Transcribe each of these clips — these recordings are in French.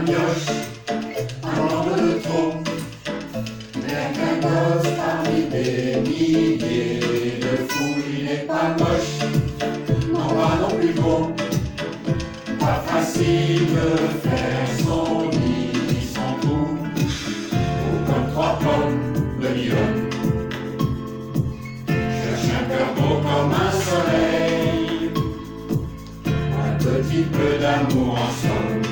mioche, un nombre de trop. Rien qu'un gosse parmi des milliers de fous, il n'est pas moche, non pas non plus beau. Pas facile de faire son lit sans trou, ou comme trois pommes de Lyon. Cherche un cœur beau comme un soleil, un petit peu d'amour en somme.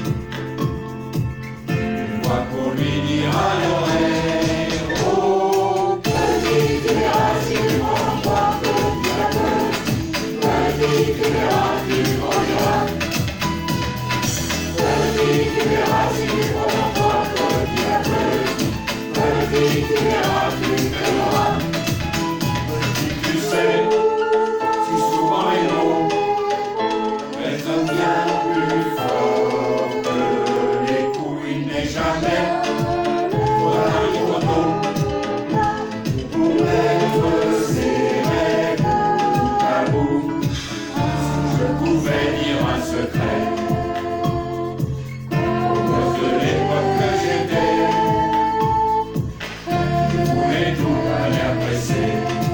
Une voix pour lui dire à l'oreille: oh, petit, tu verras si tu m'en crois, petit à petit. Petit, tu verras, tu grandiras. Petit, tu verras si tu m'en crois, petit à petit. Petit, tu verras, tu verras. Petit, tu sais, si souvent les mots résonnent bien plus fort que les couilles, n'est jamais trop d'un livre d'eau pour mettre ses rêves à bout. Si je pouvais dire un secret de l'époque que j'étais, je voulais tout à l'air pressé,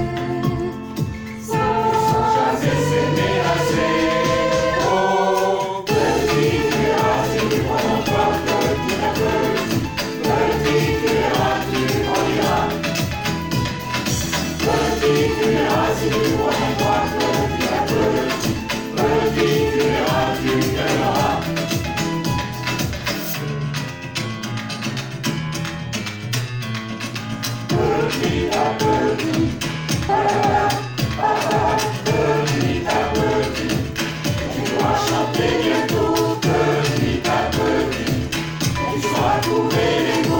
sans jamais s'aimer assez. Oh, petit, tu verras si tu prends pas petit à petit. Petit, tu verras, tu grandiras. Petit, tu verras si tu prends pas petit à petit. Petit, tu verras, tu gagneras. Petit à petit, petit à petit, tu dois chanter bientôt. Petit à petit, tu sauras trouver les mots.